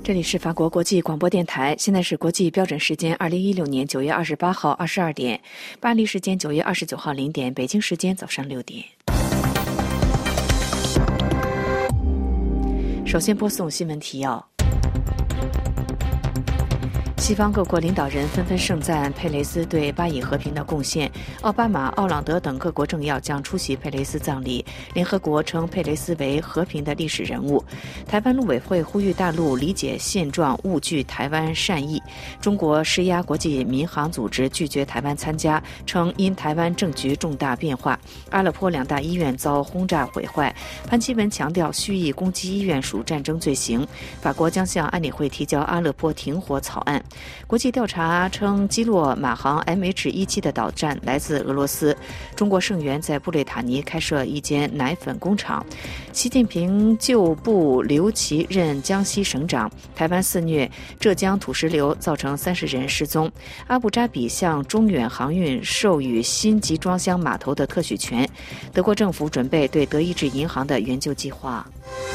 这里是法国国际广播电台，现在是国际标准时间2016年9月28号22点，巴黎时间9月29号0点，北京时间早上6点。首先播送新闻提要。西方各国领导人纷纷盛赞佩雷斯对巴以和平的贡献，奥巴马、奥朗德等各国政要将出席佩雷斯葬礼。联合国称佩雷斯为和平的历史人物。台湾陆委会呼吁大陆理解现状，勿拒台湾善意。中国施压国际民航组织拒绝台湾参加，称因台湾政局重大变化。阿勒颇2大医院遭轰炸毁坏，潘基文强调蓄意攻击医院属战争罪行。法国将向安理会提交阿勒颇停火草案。国际调查称，击落马航 MH17 的导弹来自俄罗斯。中国圣元在布列塔尼开设一间奶粉工厂。习近平旧部刘奇任江西省长。台湾肆虐浙江土石流，造成30人失踪。阿布扎比向中远航运授予新集装箱码头的特许权。德国政府准备对德意志银行的援救计划。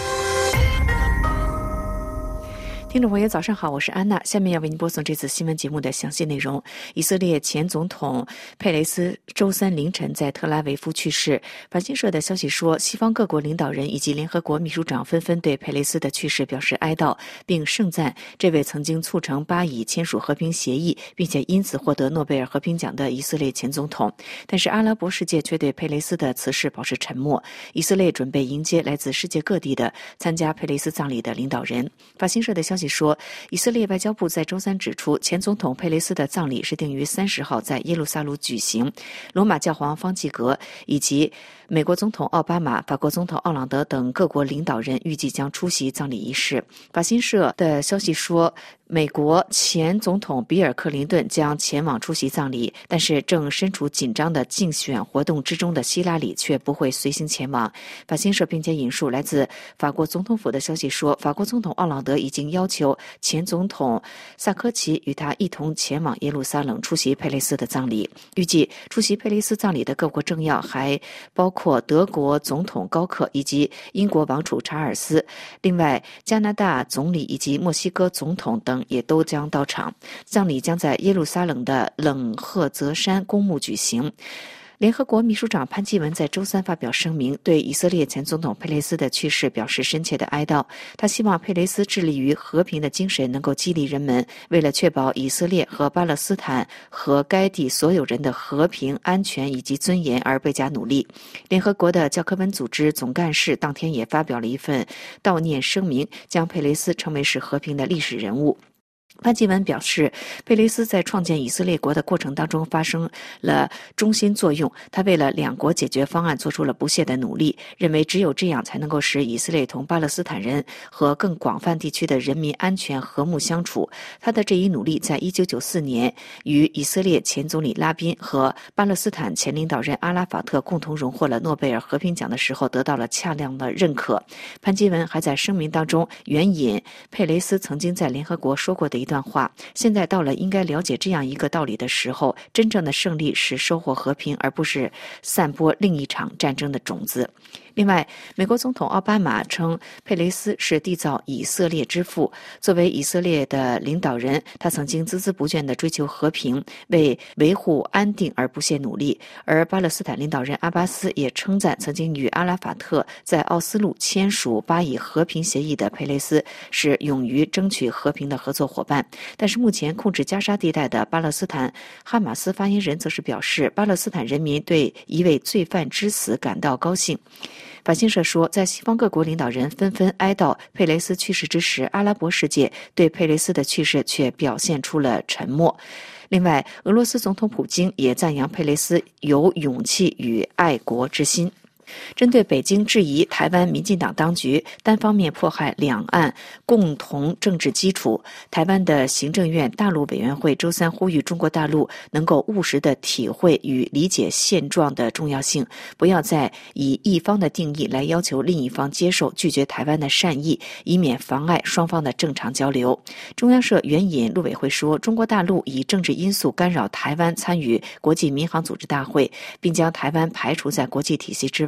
听众朋友早上好，我是安娜，下面要为您播送这次新闻节目的详细内容。以色列前总统佩雷斯周三凌晨在特拉维夫去世。法新社的消息说，西方各国领导人以及联合国秘书长纷纷对佩雷斯的去世表示哀悼，并盛赞这位曾经促成巴以签署和平协议并且因此获得诺贝尔和平奖的以色列前总统。但是阿拉伯世界却对佩雷斯的辞世保持沉默。以色列准备迎接来自世界各地的参加佩雷斯葬礼的领导人。法新社的消息说，以色列外交部在周三指出，前总统佩雷斯的葬礼是定于30号在耶路撒冷举行。罗马教皇方济各以及美国总统奥巴马、法国总统奥朗德等各国领导人预计将出席葬礼仪式。法新社的消息说，美国前总统比尔·克林顿将前往出席葬礼，但是正身处紧张的竞选活动之中的希拉里却不会随行前往。法新社并且引述来自法国总统府的消息说，法国总统奥朗德已经要求前总统萨科齐与他一同前往耶路撒冷出席佩雷斯的葬礼。预计出席佩雷斯葬礼的各国政要还包括德国总统高克以及英国王储查尔斯，另外加拿大总理以及墨西哥总统等也都将到场。葬礼将在耶路撒冷的冷赫泽山公墓举行。联合国秘书长潘基文在周三发表声明，对以色列前总统佩雷斯的去世表示深切的哀悼。他希望佩雷斯致力于和平的精神能够激励人们，为了确保以色列和巴勒斯坦和该地所有人的和平、安全以及尊严而倍加努力。联合国的教科文组织总干事当天也发表了一份悼念声明，将佩雷斯称为是和平的历史人物。潘基文表示，佩雷斯在创建以色列国的过程当中发生了中心作用，他为了两国解决方案做出了不懈的努力，认为只有这样才能够使以色列同巴勒斯坦人和更广泛地区的人民安全和睦相处。他的这一努力在1994年与以色列前总理拉宾和巴勒斯坦前领导人阿拉法特共同荣获了诺贝尔和平奖的时候得到了恰当的认可。潘基文还在声明当中援引佩雷斯曾经在联合国说过的一段话，现在到了应该了解这样一个道理的时候，真正的胜利是收获和平，而不是散播另一场战争的种子。另外，美国总统奥巴马称佩雷斯是缔造以色列之父。作为以色列的领导人，他曾经孜孜不倦地追求和平，为维护安定而不懈努力。而巴勒斯坦领导人阿巴斯也称赞曾经与阿拉法特在奥斯陆签署巴以和平协议的佩雷斯是勇于争取和平的合作伙伴。但是目前控制加沙地带的巴勒斯坦哈马斯发言人则是表示，巴勒斯坦人民对一位罪犯之死感到高兴。法新社说，在西方各国领导人纷纷哀悼佩雷斯去世之时，阿拉伯世界对佩雷斯的去世却表现出了沉默。另外，俄罗斯总统普京也赞扬佩雷斯有勇气与爱国之心。针对北京质疑台湾民进党当局单方面迫害两岸共同政治基础，台湾的行政院大陆委员会周三呼吁中国大陆能够务实地体会与理解现状的重要性，不要再以一方的定义来要求另一方接受拒绝台湾的善意，以免妨碍双方的正常交流。中央社援引陆委会说，中国大陆以政治因素干扰台湾参与国际民航组织大会，并将台湾排除在国际体系之外，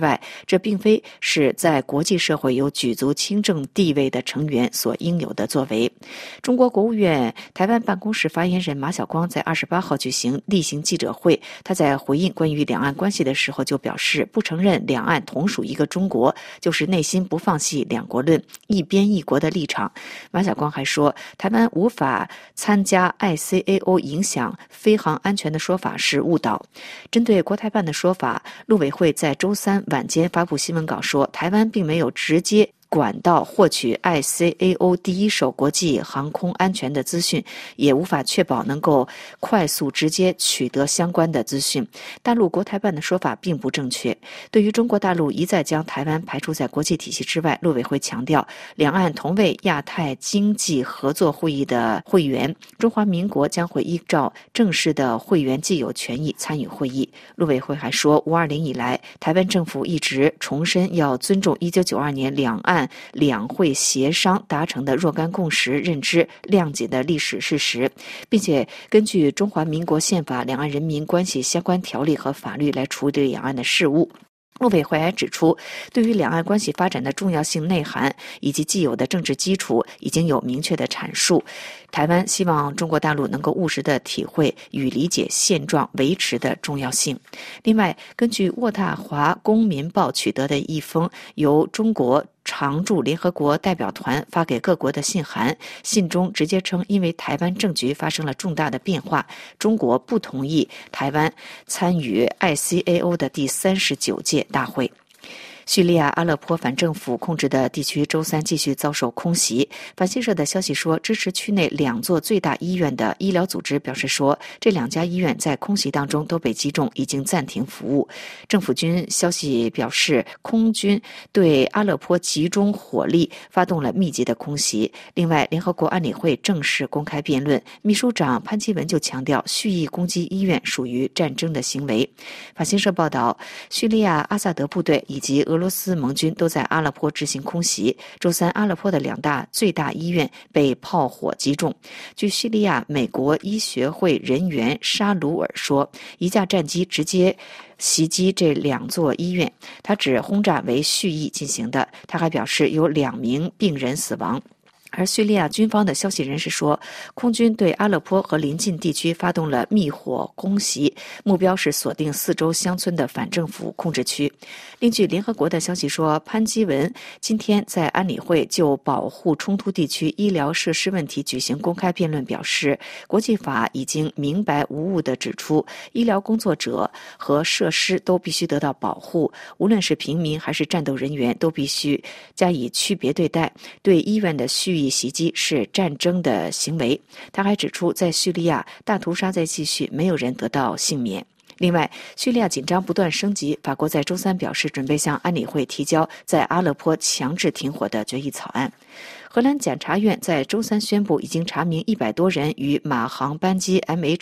外，这并非是在国际社会有举足轻重地位的成员所应有的作为。中国国务院台湾办公室发言人马晓光在28号举行例行记者会，他在回应关于两岸关系的时候就表示，不承认两岸同属一个中国，就是内心不放弃两国论、一边一国的立场。马晓光还说，台湾无法参加 ICAO 影响飞航安全的说法是误导。针对国台办的说法，陆委会在周三晚间发布新闻稿说，台湾并没有直接管道获取 ICAO 第一手国际航空安全的资讯，也无法确保能够快速直接取得相关的资讯。大陆国台办的说法并不正确。对于中国大陆一再将台湾排除在国际体系之外，陆委会强调，两岸同为亚太经济合作会议的会员，中华民国将会依照正式的会员既有权益参与会议。陆委会还说，520以来，台湾政府一直重申要尊重1992年两岸两会协商达成的若干共识认知，谅解的历史事实，并且根据中华民国宪法、两岸人民关系相关条例和法律来处理两岸的事务。陆委会还指出，对于两岸关系发展的重要性内涵以及既有的政治基础已经有明确的阐述。台湾希望中国大陆能够务实地体会与理解现状维持的重要性。另外，根据渥太华公民报取得的一封由中国常驻联合国代表团发给各国的信函，信中直接称，因为台湾政局发生了重大的变化，中国不同意台湾参与 ICAO 的第39届大会。叙利亚阿勒颇反政府控制的地区周三继续遭受空袭。法新社的消息说，支持区内2座最大医院的医疗组织表示说，这2家医院在空袭当中都被击中，已经暂停服务。政府军消息表示，空军对阿勒颇集中火力发动了密集的空袭。另外，联合国安理会正式公开辩论，秘书长潘基文就强调，蓄意攻击医院属于战争的行为。法新社报道，叙利亚阿萨德部队以及俄罗斯盟军都在阿勒颇执行空袭。周三，阿勒颇的最大医院被炮火击中。据叙利亚美国医学会人员沙鲁尔说，一架战机直接袭击这2座医院，他指轰炸为蓄意进行的。他还表示有2名病人死亡。而叙利亚军方的消息人士说，空军对阿勒颇和邻近地区发动了密火攻击，目标是锁定4周乡村的反政府控制区。另据联合国的消息说，潘基文今天在安理会就保护冲突地区医疗设施问题举行公开辩论，表示国际法已经明白无误地指出，医疗工作者和设施都必须得到保护，无论是平民还是战斗人员都必须加以区别对待。对医院的蓄意袭击是战争的行为。他还指出，在叙利亚大屠杀在继续，没有人得到幸免。另外，叙利亚紧张不断升级，法国在周三表示准备向安理会提交在阿勒颇强制停火的决议草案。荷兰检察院在周三宣布，已经查明100多人与马航班机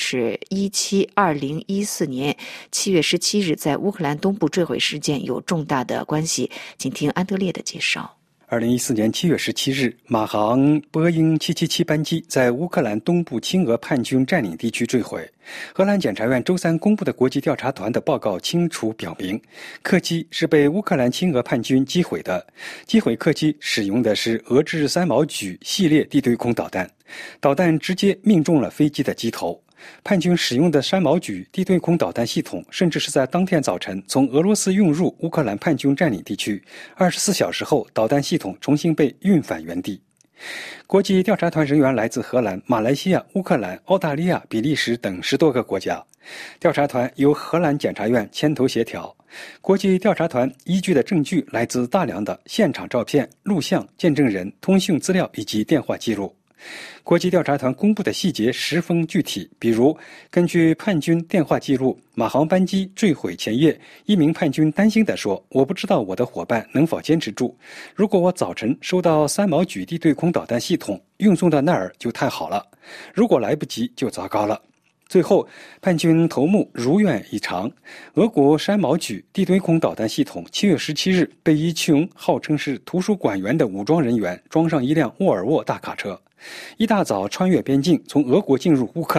MH17 2014年7月17日在乌克兰东部坠毁事件有重大的关系。请听安德烈的介绍。 2014年7月17日，马航波音777班机在乌克兰东部亲俄叛军占领地区坠毁。荷兰检察院周三公布的国际调查团的报告清楚表明，客机是被乌克兰亲俄叛军击毁的。击毁客机使用的是俄制3毛举系列地对空导弹，导弹直接命中了飞机的机头。叛军使用的3毛举地对空导弹系统甚至是在当天早晨从俄罗斯运入乌克兰叛军占领地区，24小时后导弹系统重新被运返原地。国际调查团人员来自荷兰、马来西亚、乌克兰、澳大利亚、比利时等10多个国家。调查团由荷兰检察院牵头协调。国际调查团依据的证据来自大量的现场照片、录像、见证人、通讯资料以及电话记录。国际调查团公布的细节十分具体，比如根据叛军电话记录，马航班机坠毁前夜，一名叛军担心地说，我不知道我的伙伴能否坚持住，如果我早晨收到3毛举地对空导弹系统运送到那儿就太好了，如果来不及就糟糕了。最后，叛军头目如愿以偿，俄国3毛举地对空导弹系统7月17日被一群号称是图书馆员的武装人员装上一辆沃尔沃大卡车，一大早穿越边境从俄国进入乌克兰。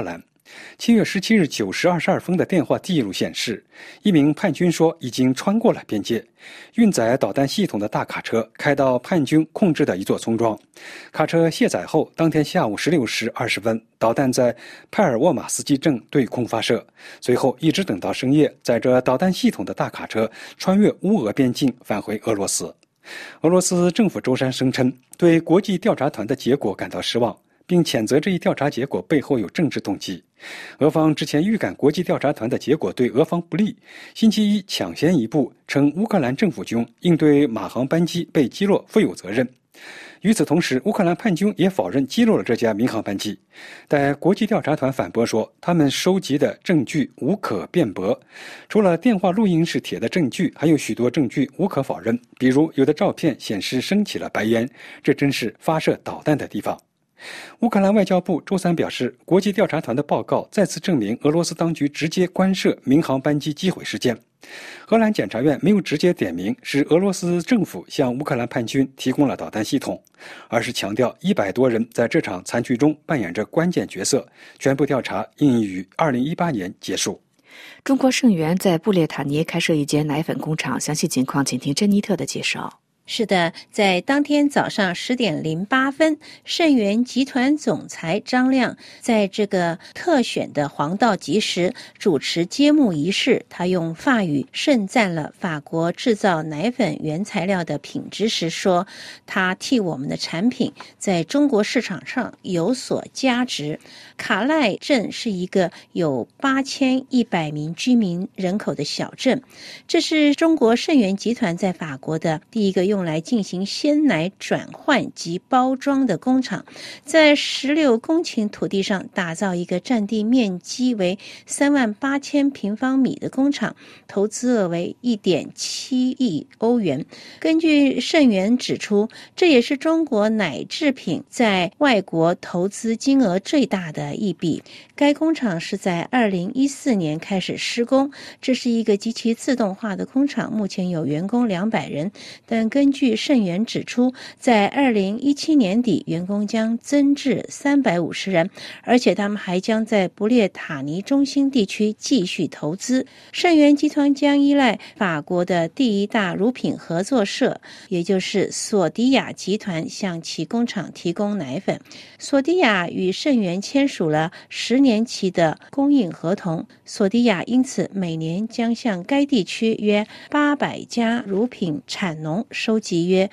7月17日9时22分的电话记录显示，一名叛军说已经穿过了边界，运载导弹系统的大卡车开到叛军控制的一座村庄。卡车卸载后，当天下午16时20分，导弹在派尔沃马斯基镇对空发射，随后一直等到深夜，载着导弹系统的大卡车穿越乌俄边境返回俄罗斯。俄罗斯政府周三声称，对国际调查团的结果感到失望，并谴责这一调查结果背后有政治动机。俄方之前预感国际调查团的结果对俄方不利，星期一抢先一步称乌克兰政府军应对马航班机被击落负有责任。与此同时，乌克兰叛军也否认击落了这架民航班机，但国际调查团反驳说，他们收集的证据无可辩驳。除了电话录音室帖的证据，还有许多证据无可否认，比如有的照片显示升起了白烟，这真是发射导弹的地方。乌克兰外交部周三表示，国际调查团的报告再次证明俄罗斯当局直接干涉民航班机击毁事件。荷兰检察院没有直接点名是俄罗斯政府向乌克兰叛军提供了导弹系统，而是强调100多人在这场惨剧中扮演着关键角色，全部调查应于2018年结束。 中国圣源在布列塔尼开设一间奶粉工厂，详细情况请听珍妮特的介绍。 是的，在当天早上10点08分，圣源集团总裁张亮在这个特选的黄道吉时主持揭幕仪式。他用法语盛赞了法国制造奶粉原材料的品质时说，他替我们的产品在中国市场上有所加值。卡赖镇是一个有8100名居民人口的小镇，这是中国圣源集团在法国的第一个用来进行鲜奶转换及包装的工厂，在16公顷土地上打造一个占地面积为38000平方米的工厂，投资额为1.7亿欧元。根据圣源指出，这也是中国奶制品在外国投资金额最大的一笔。该工厂是在2014年开始施工，这是一个极其自动化的工厂，目前有员工200人，但根据圣源指出，在2017年底员工将增至350人，而且他们还将在不列塔尼中心地区继续投资。圣源集团将依赖法国的第一大乳品合作社，也就是索迪亚集团，向其工厂提供奶粉。索迪亚与圣源签署了10年期的供应合同，索迪亚因此每年将向该地区约800家乳品产农收集约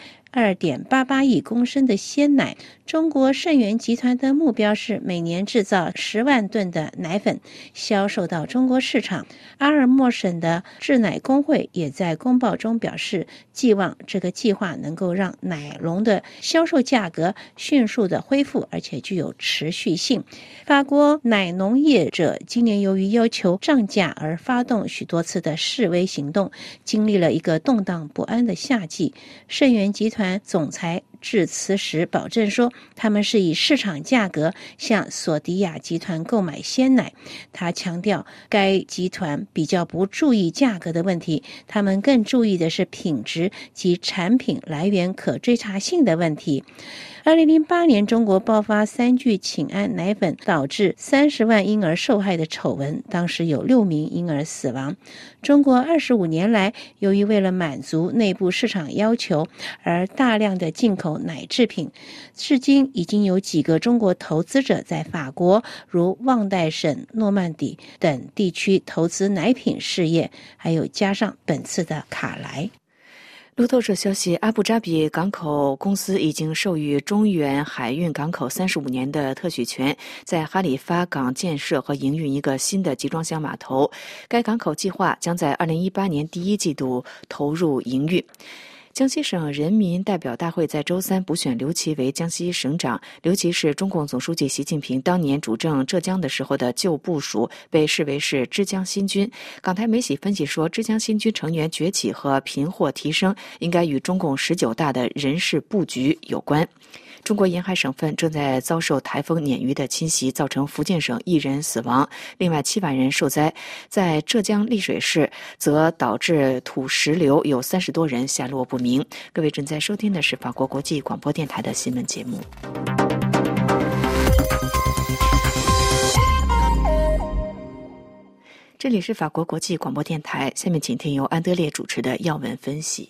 2.88亿公升的鲜奶。中国圣源集团的目标是每年制造10万吨的奶粉，销售到中国市场。阿尔默省的制奶工会也在公报中表示，寄望这个计划能够让奶农的销售价格迅速的恢复，而且具有持续性。法国奶农业者今年由于要求涨价而发动许多次的示威行动，经历了一个动荡不安的夏季。圣源集团总裁致辞时保证说，他们是以市场价格向索迪亚集团购买鲜奶。他强调，该集团比较不注意价格的问题，他们更注意的是品质及产品来源可追查性的问题。2008年，中国爆发3聚氰胺奶粉导致30万婴儿受害的丑闻，当时有6名婴儿死亡。中国25年来，由于为了满足内部市场要求而大量的进口奶制品，至今已经有几个中国投资者在法国如旺代省、诺曼底等地区投资奶品事业，还有加上本次的卡莱。 路透社消息，阿布扎比港口公司已经授予中远海运港口35年的特许权，在哈里发港建设和营运一个新的集装箱码头。该港口计划将在2018年第1季度投入营运。江西省人民代表大会在周三补选刘奇为江西省长。刘奇是中共总书记习近平当年主政浙江的时候的旧部属，被视为是浙江新军。港台媒体分析说，浙江新军成员崛起和频货提升应该与中共19大的人事布局有关。中国沿海省份正在遭受台风鲶鱼的侵袭，造成福建省1人死亡，另外7万人受灾。在浙江丽水市则导致土石流，有30多人下落不明。各位正在收听的是法国国际广播电台的新闻节目。 这里是法国国际广播电台，下面请听由安德烈主持的要闻分析。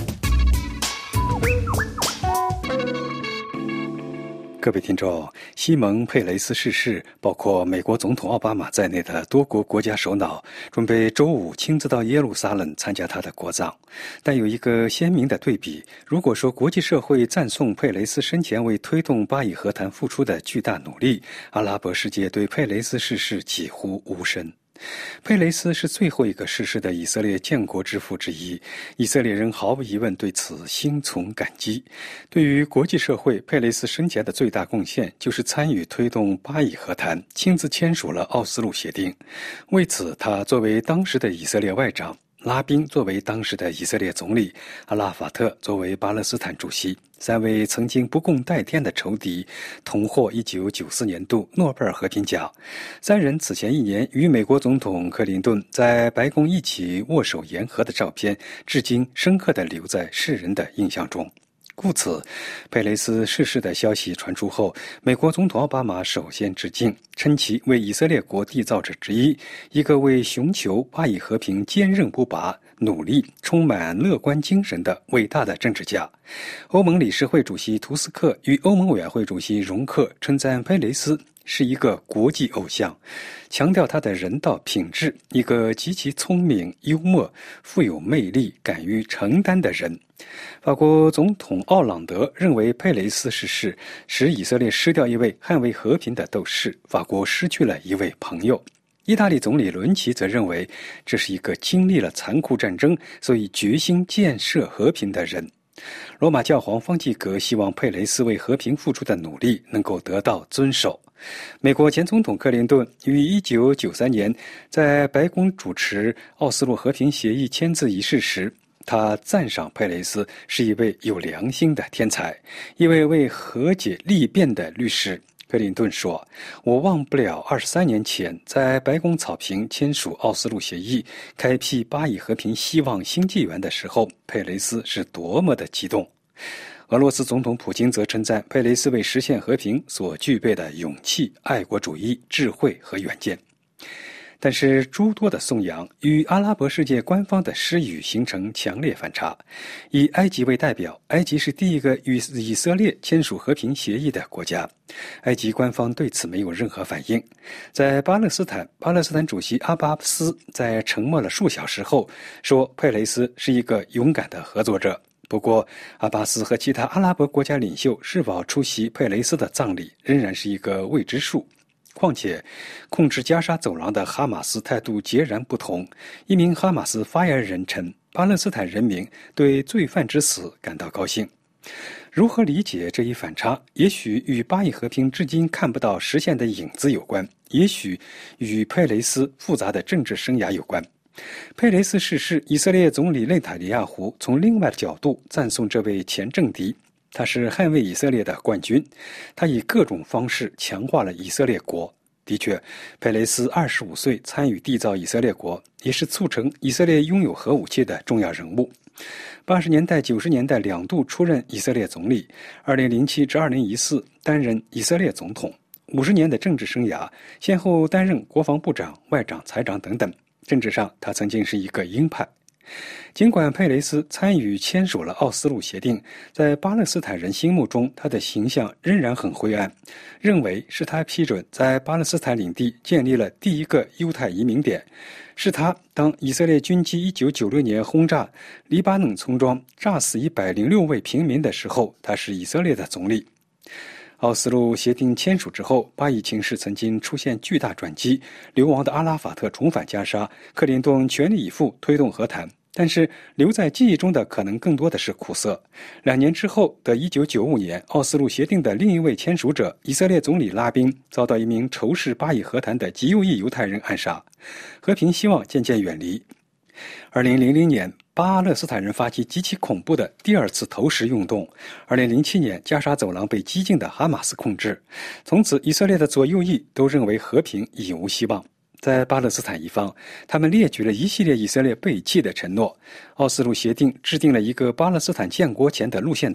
各位听众，西蒙·佩雷斯逝世，包括美国总统奥巴马在内的多国国家首脑准备周五亲自到耶路撒冷参加他的国葬。但有一个鲜明的对比，如果说国际社会赞颂佩雷斯生前为推动巴以和谈付出的巨大努力，阿拉伯世界对佩雷斯逝世几乎无声。佩雷斯是最后一个逝世的以色列建国之父之一，以色列人毫无疑问对此心存感激。对于国际社会，佩雷斯生前的最大贡献就是参与推动巴以和谈，亲自签署了奥斯陆协定。为此，他作为当时的以色列外长，拉宾作为当时的以色列总理，阿拉法特作为巴勒斯坦主席，三位曾经不共戴天的仇敌同获1994年度诺贝尔和平奖。三人此前一年与美国总统克林顿在白宫一起握手言和的照片，至今深刻地留在世人的印象中。故此，佩雷斯逝世的消息传出后，美国总统奥巴马首先致敬，称其为以色列国缔造者之一，一个为寻求巴以和平坚韧不拔、努力、充满乐观精神的伟大的政治家。欧盟理事会主席图斯克与欧盟委员会主席容克称赞佩雷斯是一个国际偶像，强调他的人道品质，一个极其聪明、幽默、富有魅力、敢于承担的人。法国总统奥朗德认为佩雷斯逝世使以色列失掉一位捍卫和平的斗士，法国失去了一位朋友。意大利总理伦齐则认为这是一个经历了残酷战争，所以决心建设和平的人。罗马教皇方济各希望佩雷斯为和平付出的努力能够得到遵守。美国前总统克林顿于1993年在白宫主持奥斯陆和平协议签字仪式时，他赞赏佩雷斯是一位有良心的天才，一位为和解立辩的律师。克林顿说：“我忘不了23年前在白宫草坪签署奥斯陆协议，开辟巴以和平希望新纪元的时候，佩雷斯是多么的激动。”俄罗斯总统普京则称赞佩雷斯为实现和平所具备的勇气、爱国主义、智慧和远见。但是诸多的颂扬与阿拉伯世界官方的失语形成强烈反差。以埃及为代表，埃及是第一个与以色列签署和平协议的国家，埃及官方对此没有任何反应。在巴勒斯坦主席阿巴斯在沉默了数小时后说，佩雷斯是一个勇敢的合作者。不过，阿巴斯和其他阿拉伯国家领袖是否出席佩雷斯的葬礼仍然是一个未知数。况且，控制加沙走廊的哈马斯态度截然不同。一名哈马斯发言人称，巴勒斯坦人民对罪犯之死感到高兴。如何理解这一反差？也许与巴以和平至今看不到实现的影子有关，也许与佩雷斯复杂的政治生涯有关。佩雷斯逝世，以色列总理内塔尼亚胡从另外的角度赞颂这位前政敌。他是捍卫以色列的冠军，他以各种方式强化了以色列国。的确，佩雷斯25岁参与缔造以色列国，也是促成以色列拥有核武器的重要人物。80年代、90年代两度出任以色列总理，2007至2014担任以色列总统。50年的政治生涯，先后担任国防部长、外长、财长等等。政治上，他曾经是一个鹰派。尽管佩雷斯参与签署了奥斯陆协定，在巴勒斯坦人心目中，他的形象仍然很灰暗，认为是他批准在巴勒斯坦领地建立了第一个犹太移民点，是他当以色列军机1996年轰炸黎巴嫩村庄，炸死106位平民的时候，他是以色列的总理。奥斯陆协定签署之后，巴以情势曾经出现巨大转机，流亡的阿拉法特重返加沙，克林顿全力以赴推动和谈。但是留在记忆中的可能更多的是苦涩。2年之后的1995年，奥斯陆协定的另一位签署者以色列总理拉宾遭到一名仇视巴以和谈的极右翼犹太人暗杀，和平希望渐渐远离。2000年，巴勒斯坦人发起极其恐怖的第二次投石运动。2007年，加沙走廊被激进的哈马斯控制。从此，以色列的左右翼都认为和平已无希望。在巴勒斯坦一方，他们列举了一系列以色列背弃的承诺。奥斯陆协定制定了一个巴勒斯坦建国前的路线图，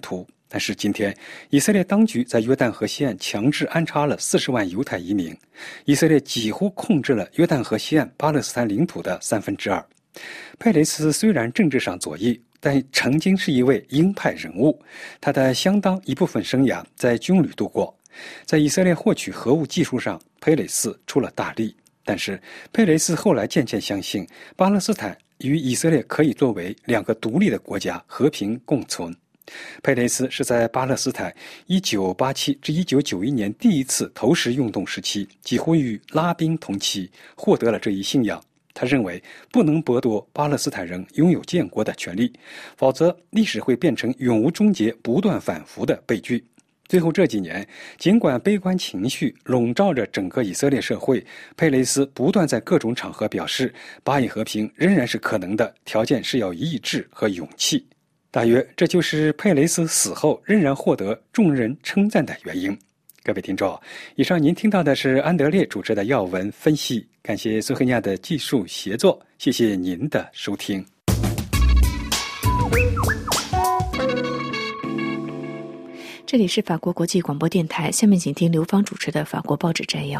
但是今天，以色列当局在约旦河西岸强制安插了40万犹太移民，以色列几乎控制了约旦河西岸巴勒斯坦领土的2/3。佩雷斯虽然政治上左翼，但曾经是一位鹰派人物，他的相当一部分生涯在军旅度过。在以色列获取核武技术上，佩雷斯出了大力。但是佩雷斯后来渐渐相信，巴勒斯坦与以色列可以作为2个独立的国家和平共存。佩雷斯是在巴勒斯坦1987至1991年第一次投石运动时期，几乎与拉宾同期获得了这一信仰。他认为不能剥夺巴勒斯坦人拥有建国的权利，否则历史会变成永无终结、不断反复的悲剧。最后这几年，尽管悲观情绪笼罩着整个以色列社会，佩雷斯不断在各种场合表示，巴以和平仍然是可能的，条件是要意志和勇气。大约这就是佩雷斯死后仍然获得众人称赞的原因。各位听众，以上您听到的是安德烈主持的要闻分析，感谢苏黑亚的技术协作，谢谢您的收听。 这里是法国国际广播电台，下面请听刘芳主持的法国报纸摘要。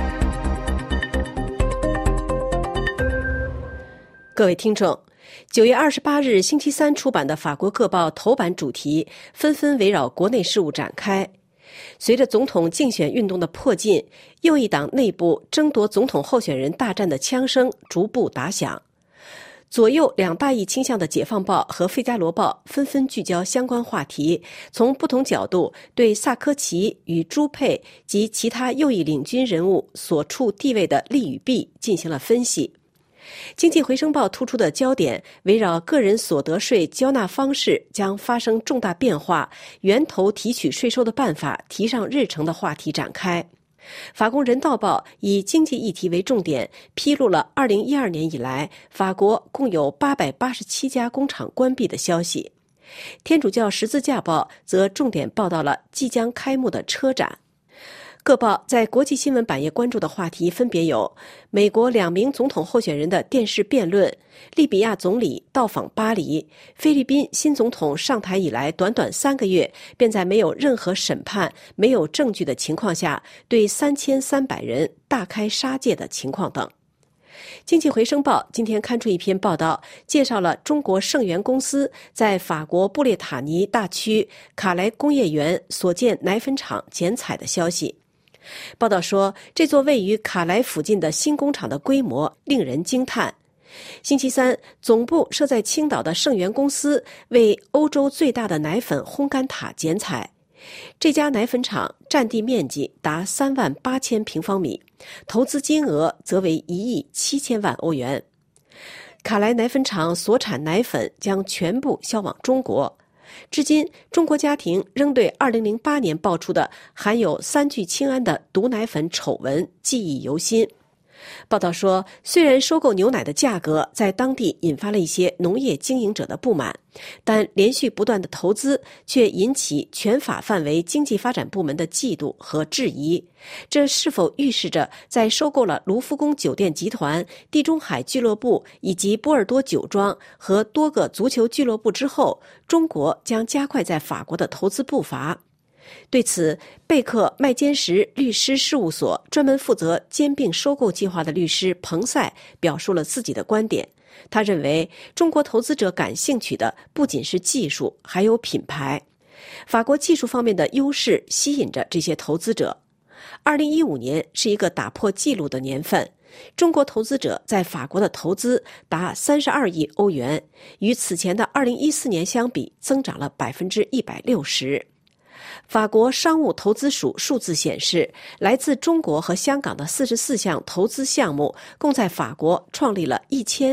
各位听众，9月28日星期三出版的法国各报头版主题纷纷围绕国内事务展开。随着总统竞选运动的迫近，右翼党内部争夺总统候选人大战的枪声逐步打响。左右2大意倾向的《解放报》和《费加罗报》纷纷聚焦相关话题，从不同角度对萨科齐与朱佩及其他右翼领军人物所处地位的利与弊进行了分析。经济回声报突出的焦点围绕个人所得税交纳方式将发生重大变化，源头提取税收的办法提上日程的话题展开。法国人道报以经济议题为重点，披露了2012年以来法国共有887家工厂关闭的消息。天主教十字架报则重点报道了即将开幕的车展。各报在国际新闻版页关注的话题分别有：美国2名总统候选人的电视辩论，利比亚总理到访巴黎，菲律宾新总统上台以来短短3个月便在没有任何审判、没有证据的情况下对3300人大开杀戒的情况等。经济回声报今天刊出一篇报道，介绍了中国盛源公司在法国布列塔尼大区卡莱工业园所建奶粉厂剪彩的消息。报道说，这座位于卡莱附近的新工厂的规模令人惊叹。星期三，总部设在青岛的盛源公司为欧洲最大的奶粉烘干塔剪彩。这家奶粉厂占地面积达38000平方米，投资金额则为1亿7000万欧元。卡莱奶粉厂所产奶粉将全部销往中国。至今，中国家庭仍对2008年爆出的含有3聚氰胺的毒奶粉丑闻记忆犹新。报道说，虽然收购牛奶的价格在当地引发了一些农业经营者的不满，但连续不断的投资却引起全法范围经济发展部门的嫉妒和质疑。这是否预示着在收购了卢浮宫酒店集团、地中海俱乐部以及波尔多酒庄和多个足球俱乐部之后，中国将加快在法国的投资步伐？对此，贝克麦坚什律师事务所专门负责兼并收购计划的律师彭赛表述了自己的观点。他认为，中国投资者感兴趣的不仅是技术，还有品牌。法国技术方面的优势吸引着这些投资者。2015年是一个打破纪录的年份，中国投资者在法国的投资达32亿欧元，与此前的2014年相比增长了160%。法国商务投资署数字显示，来自中国和香港的44项投资项目共在法国创立了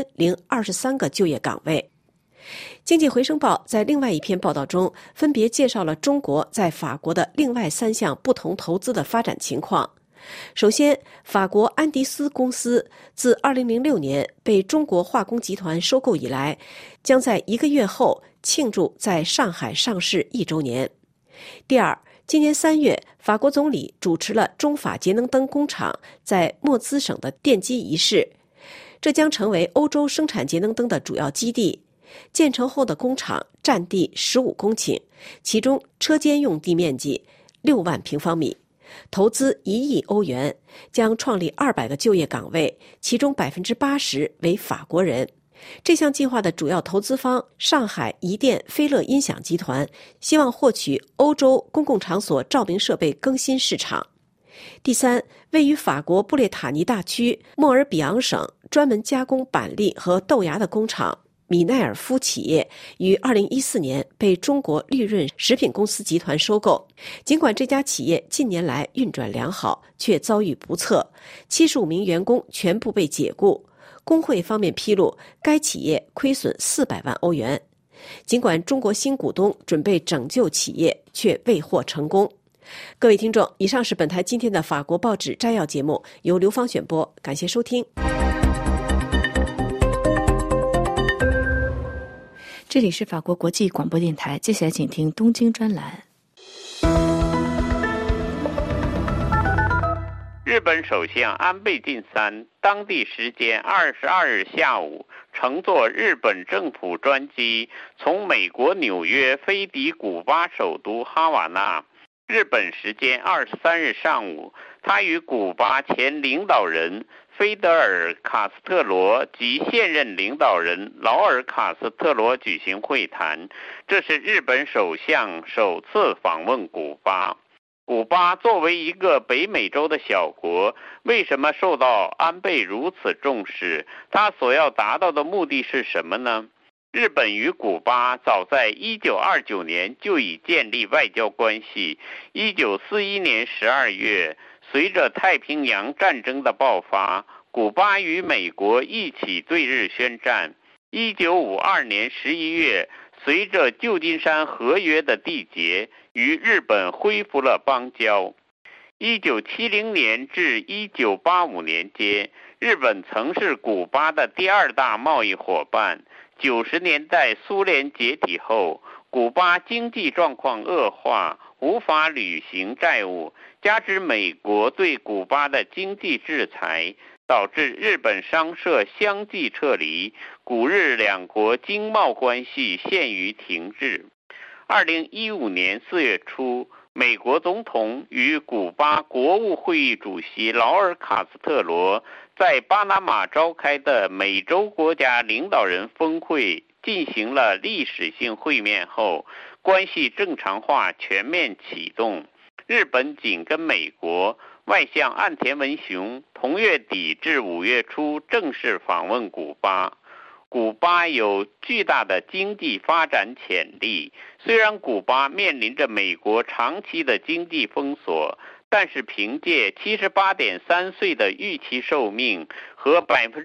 1023个就业岗位。经济回声报在另外一篇报道中分别介绍了中国在法国的另外3项不同投资的发展情况。首先，法国安迪斯公司自2006年被中国化工集团收购以来，将在1个月后庆祝在上海上市1周年。第二，今年3月，法国总理主持了中法节能灯工厂在莫兹省的奠基仪式，这将成为欧洲生产节能灯的主要基地。 建成后的工厂占地15公顷，其中车间用地面积6万平方米，投资1亿欧元，将创立200个就业岗位，其中80%为法国人。这项计划的主要投资方上海宜电飞乐音响集团希望获取欧洲公共场所照明设备更新市场。第三，位于法国布列塔尼大区莫尔比昂省专门加工板栗和豆芽的工厂米奈尔夫企业于2014年被中国利润食品公司集团收购。尽管这家企业近年来运转良好，却遭遇不测，75名员工全部被解雇。工会方面披露，该企业亏损400万欧元。尽管中国新股东准备拯救企业，却未获成功。各位听众，以上是本台今天的法国报纸摘要节目，由刘芳选播，感谢收听。 这里是法国国际广播电台，接下来请听东京专栏。 日本首相安倍晋三当地时间22日下午乘坐日本政府专机从美国纽约飞抵古巴首都哈瓦那。日本时间23日上午，他与古巴前领导人菲德尔·卡斯特罗及现任领导人劳尔·卡斯特罗举行会谈，这是日本首相首次访问古巴。古巴作为一个北美洲的小国，为什么受到安倍如此重视？他所要达到的目的是什么呢？日本与古巴早在1929年就已建立外交关系。1941年12月，随着太平洋战争的爆发，古巴与美国一起对日宣战。1952年11月，随着旧金山合约的缔结，与日本恢复了邦交。1970年至1985年间，日本曾是古巴的第2大贸易伙伴。90年代苏联解体后，古巴经济状况恶化，无法履行债务，加之美国对古巴的经济制裁，导致日本商社相继撤离，古日两国经贸关系陷于停滞。2015年4月初，美国总统与古巴国务会议主席劳尔·卡斯特罗在巴拿马召开的美洲国家领导人峰会进行了历史性会面后，关系正常化全面启动。日本紧跟美国，外相岸田文雄同月底至5月初正式访问古巴。古巴有巨大的经济发展潜力，虽然古巴面临着美国长期的经济封锁，但是凭借78.3岁的预期寿命和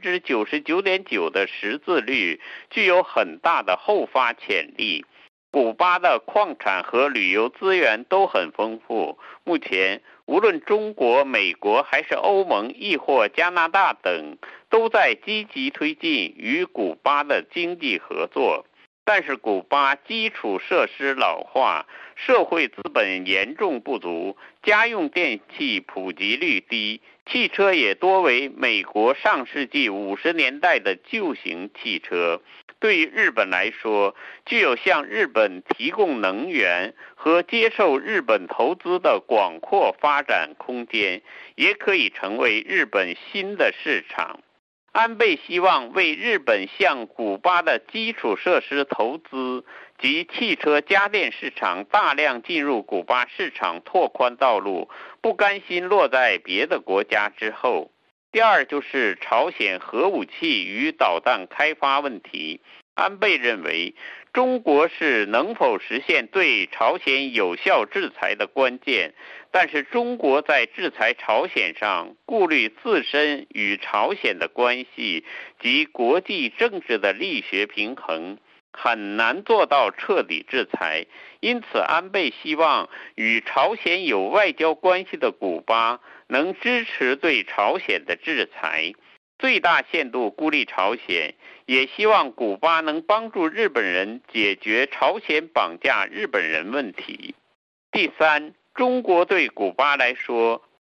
99.9%的识字率，具有很大的后发潜力。古巴的矿产和旅游资源都很丰富，目前无论中国、美国还是欧盟亦或加拿大等，都在积极推进与古巴的经济合作。但是古巴基础设施老化，社会资本严重不足，家用电器普及率低，汽车也多为美国上世纪50年代的旧型汽车。对于日本来说，具有向日本提供能源和接受日本投资的广阔发展空间，也可以成为日本新的市场。安倍希望为日本向古巴的基础设施投资及汽车家电市场大量进入古巴市场拓宽道路，不甘心落在别的国家之后。第二就是朝鲜核武器与导弹开发问题。安倍认为，中国是能否实现对朝鲜有效制裁的关键，但是中国在制裁朝鲜上顾虑自身与朝鲜的关系及国际政治的力学平衡，很难做到彻底制裁。因此安倍希望与朝鲜有外交关系的古巴能支持对朝鲜的制裁，最大限度孤立朝鲜，也希望古巴能帮助日本人解决朝鲜绑架日本人问题。第三，中国对古巴来说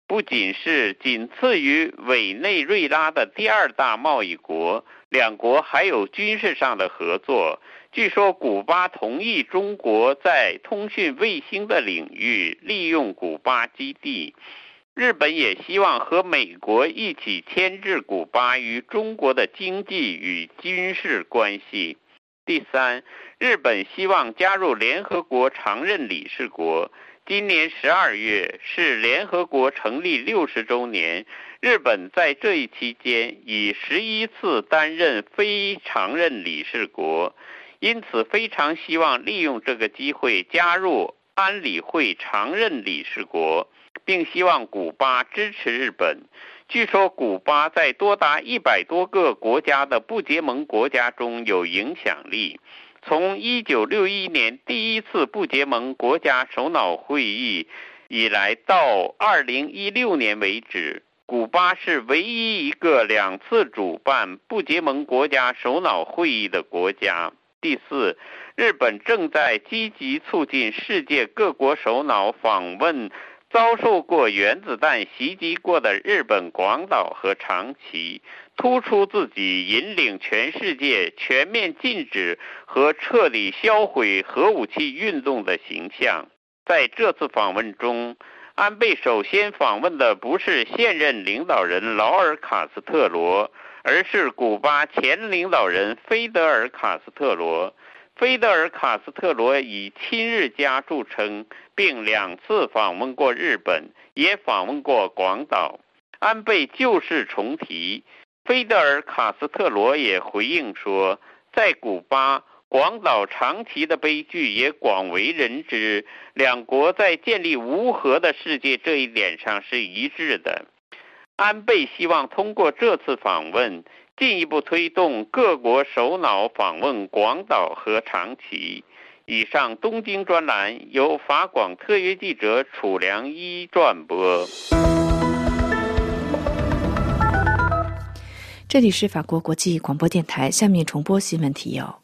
不仅是仅次于委内瑞拉的第二大贸易国，两国还有军事上的合作。据说古巴同意中国在通讯卫星的领域利用古巴基地。日本也希望和美国一起牵制古巴与中国的经济与军事关系。第三，日本希望加入联合国常任理事国。今年12月是联合国成立60周年，日本在这一期间以11次担任非常任理事国，因此非常希望利用这个机会加入安理会常任理事国，并希望古巴支持日本。据说古巴在多达100多个国家的不结盟国家中有影响力。从1961年第一次不结盟国家首脑会议以来到2016年为止，古巴是唯一一个2次主办不结盟国家首脑会议的国家。第四，日本正在积极促进世界各国首脑访问遭受过原子弹袭击过的日本广岛和长崎，突出自己引领全世界全面禁止和彻底销毁核武器运动的形象。在这次访问中，安倍首先访问的不是现任领导人劳尔·卡斯特罗，而是古巴前领导人菲德尔·卡斯特罗。菲德尔·卡斯特罗以亲日家著称，并2次访问过日本，也访问过广岛。安倍旧事重提，菲德尔·卡斯特罗也回应说，在古巴、广岛、长崎的悲剧也广为人知，两国在建立无核的世界这一点上是一致的。安倍希望通过这次访问，进一步推动各国首脑访问广岛和长崎。以上东京专栏由法广特约记者楚良一转播。 这里是法国国际广播电台，下面重播新闻提要。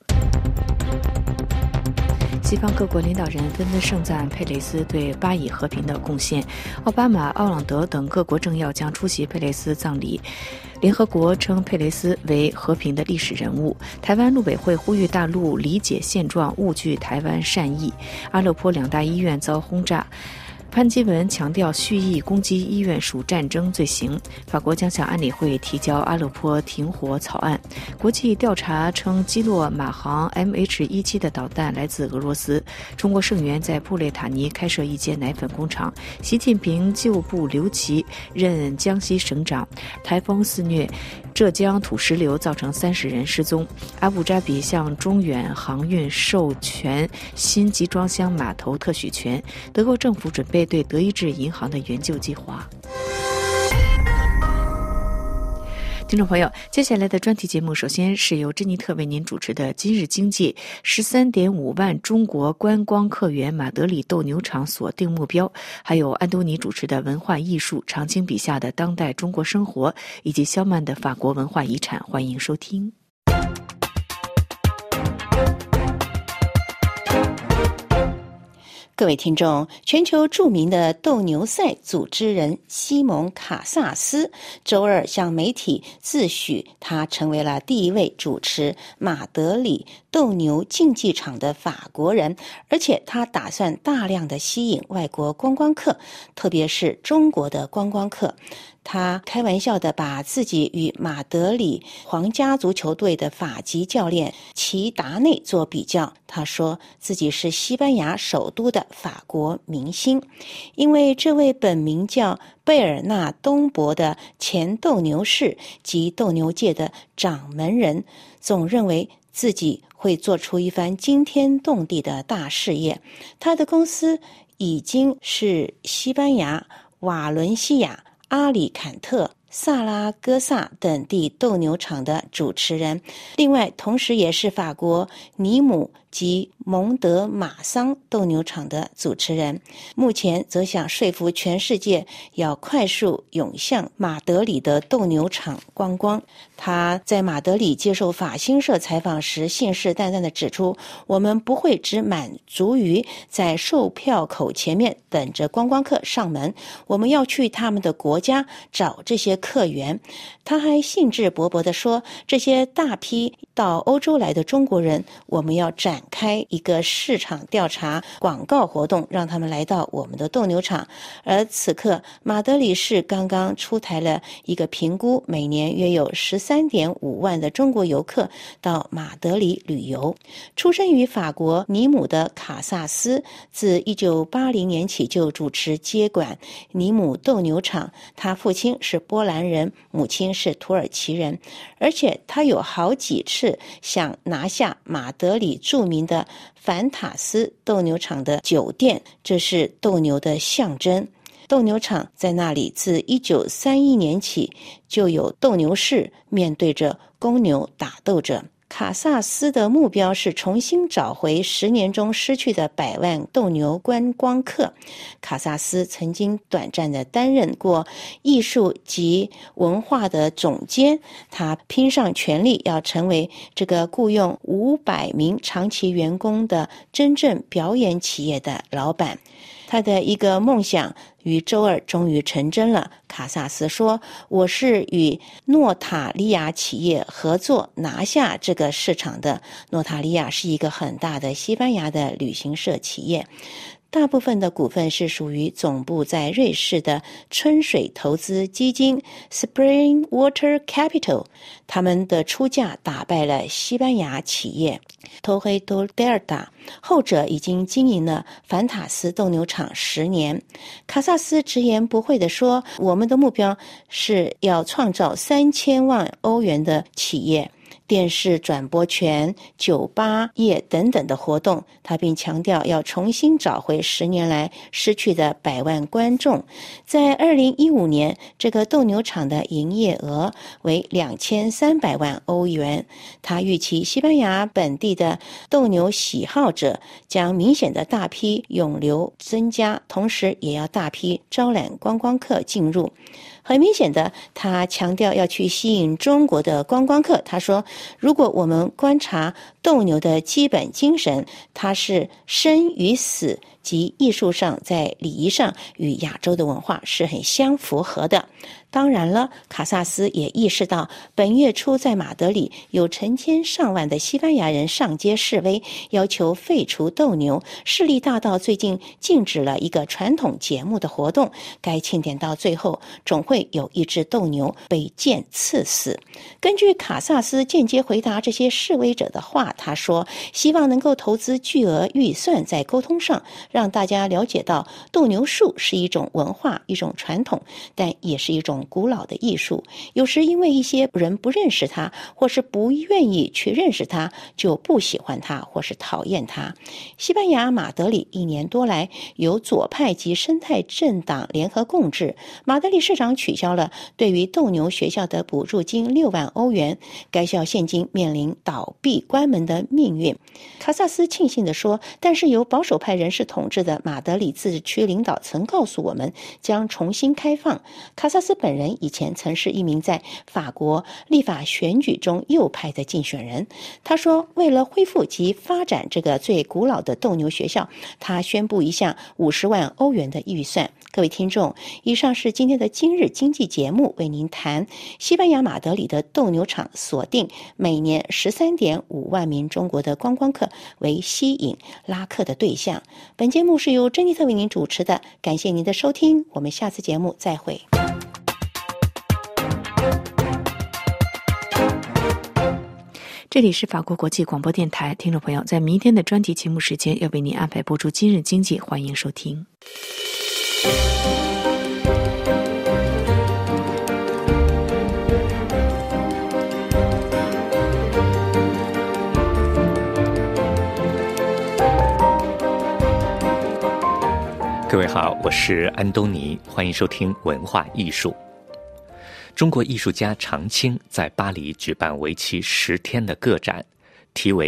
西方各国领导人纷纷盛赞佩雷斯对巴以和平的贡献，奥巴马、奥朗德等各国政要将出席佩雷斯葬礼。联合国称佩雷斯为和平的历史人物。台湾陆委会呼吁大陆理解现状，勿惧台湾善意。阿勒颇2大医院遭轰炸。潘基文强调蓄意攻击医院属战争罪行。法国将向安理会提交阿勒颇停火草案。国际调查称击落马航 MH17 的导弹来自俄罗斯。中国盛元在布列塔尼开设一间奶粉工厂。习近平旧部刘琦任江西省长。台风肆虐浙江土石流，造成30人失踪。阿布扎比向中远航运授权新集装箱码头特许权。德国政府准备对德意志银行的援救计划。听众朋友，接下来的专题节目首先是由珍妮特为您主持的今日经济。13.5万中国观光客源马德里斗牛场锁定目标，还有安东尼主持的文化艺术长青笔下的当代中国生活，以及肖曼的法国文化遗产。欢迎收听。 各位听众，全球著名的斗牛赛组织人西蒙·卡萨斯周二向媒体自诩，他成为了第一位主持马德里斗牛竞技场的法国人，而且他打算大量的吸引外国观光客，特别是中国的观光客。他开玩笑地把自己与马德里皇家足球队的法籍教练齐达内做比较。他说自己是西班牙首都的法国明星，因为这位本名叫贝尔纳东博的前斗牛士及斗牛界的掌门人，总认为自己会做出一番惊天动地的大事业。他的公司已经是西班牙、瓦伦西亚、阿里坎特、萨拉戈萨等地斗牛场的主持人，另外同时也是法国尼姆及蒙德马桑斗牛场的主持人，目前则想说服全世界要快速涌向马德里的斗牛场观光。他在马德里接受法新社采访时信誓旦旦地指出，我们不会只满足于在售票口前面等着观光客上门，我们要去他们的国家找这些客源。他还兴致勃勃地说，这些大批到欧洲来的中国人，我们要展开一个市场调查广告活动，让他们来到我们的斗牛场。而此刻马德里市刚刚出台了一个评估，每年约有13.5万的中国游客到马德里旅游。出生于法国尼姆的卡萨斯，自1980年起就主持接管尼姆斗牛场。他父亲是波兰人，母亲是土耳其人，而且他有好几次想拿下马德里著名的凡塔斯斗牛场的酒店，这是斗牛的象征。斗牛场在那里自1931年起就有斗牛士面对着公牛打斗着。卡萨斯的目标是重新找回10年中失去的100万斗牛观光客。卡萨斯曾经短暂地担任过艺术及文化的总监，他拼上全力要成为这个雇佣500名长期员工的真正表演企业的老板。他的一个梦想于周二终于成真了。卡萨斯说，我是与诺塔利亚企业合作拿下这个市场的。诺塔利亚是一个很大的西班牙的旅行社企业，大部分的股份是属于总部在瑞士的春水投资基金 Springwater Capital， 他们的出价打败了西班牙企业 Torre del Delta， 后者已经经营了凡塔斯斗牛场10年。卡萨斯直言不讳地说，我们的目标是要创造3000万欧元的企业，电视转播权、酒吧业等等的活动。他并强调要重新找回10年来失去的100万观众。在2015年，这个斗牛场的营业额为2300万欧元。他预期西班牙本地的斗牛喜好者将明显的大批涌流增加，同时也要大批招揽观光客进入。很明显的，他强调要去吸引中国的观光客。他说，如果我们观察斗牛的基本精神，它是生与死及艺术上在礼仪上与亚洲的文化是很相符合的。当然了，卡萨斯也意识到，本月初在马德里有成千上万的西班牙人上街示威，要求废除斗牛，势力大到最近禁止了一个传统节目的活动。该庆典到最后总会有一只斗牛被剑刺死。根据卡萨斯间接回答这些示威者的话，他说，希望能够投资巨额预算在沟通上，让大家了解到斗牛术是一种文化，一种传统，但也是一种古老的艺术。有时因为一些人不认识它，或是不愿意去认识它，就不喜欢它或是讨厌它。西班牙马德里1年多来由左派及生态政党联合共治，马德里市长取消了对于斗牛学校的补助金6万欧元，该校现今面临倒闭关门的命运。卡萨斯庆幸地说，但是由保守派人士统治的马德里自治区领导曾告诉我们将重新开放。卡萨斯本人以前曾是一名在法国立法选举中右派的竞选人。他说，为了恢复及发展这个最古老的斗牛学校，他宣布一项50万欧元的预算。各位听众，以上是今天的今日经济节目，为您谈西班牙马德里的斗牛场锁定每年13.5万名中国的观光客为吸引拉客的对象。本节目是由珍妮特为您主持的，感谢您的收听，我们下次节目再会。 这里是法国国际广播电台，听众朋友，在明天的专题节目时间要为您安排播出今日经济，欢迎收听。 各位好，我是安东尼，欢迎收听文化艺术。中国艺术家常青在巴黎举办为期10天的个展，题为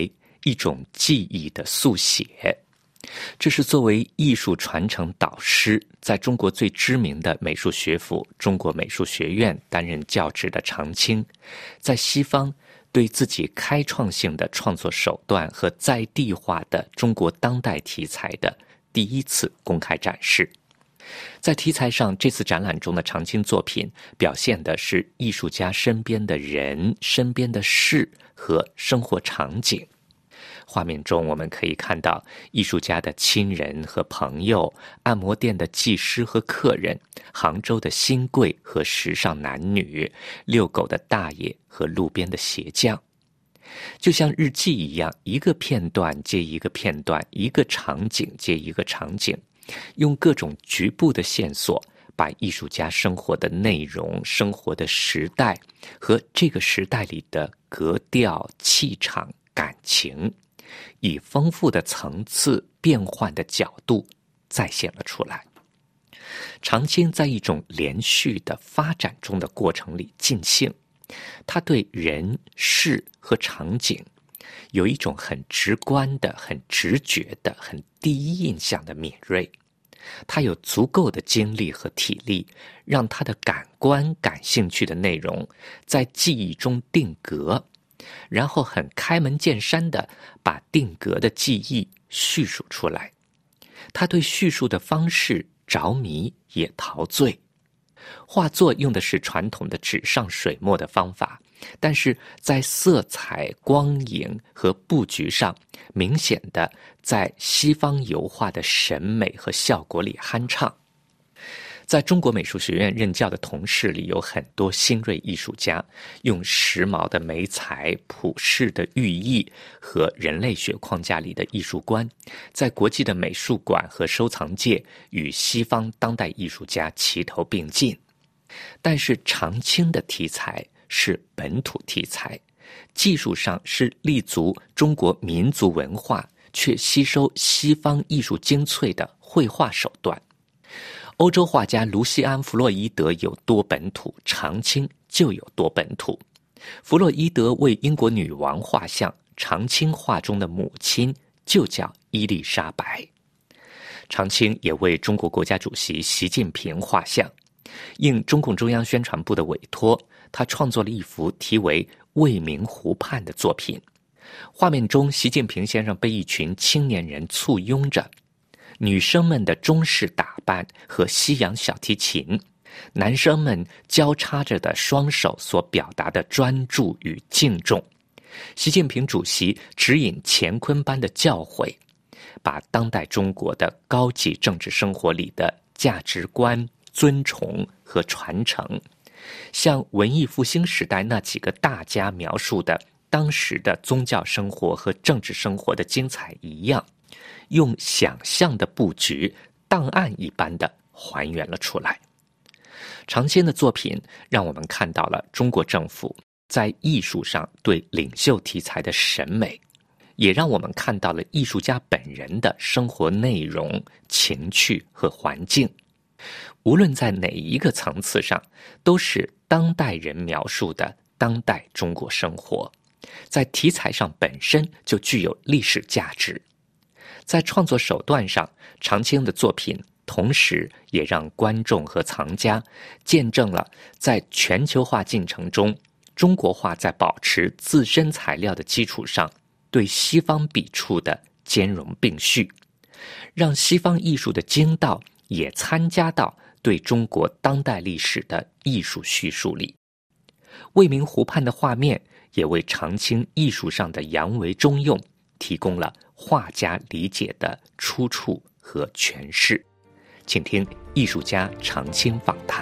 一种记忆的速写。这是作为艺术传承导师，在中国最知名的美术学府中国美术学院担任教职的常青，在西方对自己开创性的创作手段和在地化的中国当代题材的第一次公开展示。在题材上，这次展览中的常青作品表现的是艺术家身边的人、身边的事和生活场景。画面中我们可以看到艺术家的亲人和朋友，按摩店的技师和客人，杭州的新贵和时尚男女，遛狗的大爷和路边的鞋匠。就像日记一样，一个片段接一个片段，一个场景接一个场景，用各种局部的线索，把艺术家生活的内容、生活的时代和这个时代里的格调、气场、感情，以丰富的层次、变换的角度再现了出来。常青在一种连续的发展中的过程里尽兴，他对人、事和场景有一种很直观的、很直觉的、很第一印象的敏锐。他有足够的精力和体力，让他的感官感兴趣的内容在记忆中定格，然后很开门见山地把定格的记忆叙述出来。他对叙述的方式着迷也陶醉。画作用的是传统的纸上水墨的方法，但是在色彩、光影和布局上，明显的在西方油画的审美和效果里酣畅。在中国美术学院任教的同事里，有很多新锐艺术家，用时髦的媒材、普世的寓意和人类学框架里的艺术观，在国际的美术馆和收藏界与西方当代艺术家齐头并进。但是常青的题材是本土题材，技术上是立足中国民族文化，却吸收西方艺术精粹的绘画手段。欧洲画家卢西安·弗洛伊德有多本土，常青就有多本土。弗洛伊德为英国女王画像，常青画中的母亲就叫伊丽莎白。常青也为中国国家主席习近平画像，应中共中央宣传部的委托，他创作了一幅题为《未名湖畔》的作品。画面中，习近平先生被一群青年人簇拥着，女生们的中式打扮和西洋小提琴，男生们交叉着的双手所表达的专注与敬重。习近平主席指引乾坤般的教诲，把当代中国的高级政治生活里的价值观、尊崇和传承，像文艺复兴时代那几个大家描述的当时的宗教生活和政治生活的精彩一样，用想象的布局档案一般的还原了出来。常青的作品让我们看到了中国政府在艺术上对领袖题材的审美，也让我们看到了艺术家本人的生活内容、情趣和环境。无论在哪一个层次上，都是当代人描述的当代中国生活，在题材上本身就具有历史价值。在创作手段上，常青的作品同时也让观众和藏家见证了在全球化进程中，中国画在保持自身材料的基础上，对西方笔触的兼容并蓄，让西方艺术的精道也参加到对中国当代历史的艺术叙述里。未名湖畔的画面也为常青艺术上的扬为中用提供了画家理解的出处和诠释。请听艺术家常青访谈。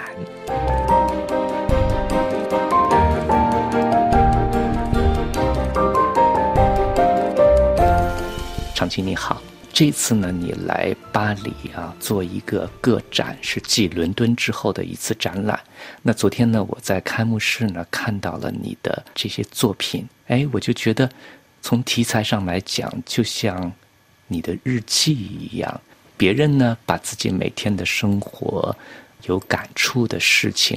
常青你好，这次呢你来巴黎做一个个展，是继伦敦之后的一次展览。那昨天呢我在开幕式呢看到了你的这些作品，我就觉得从题材上来讲，就像你的日记一样，别人呢把自己每天的生活有感触的事情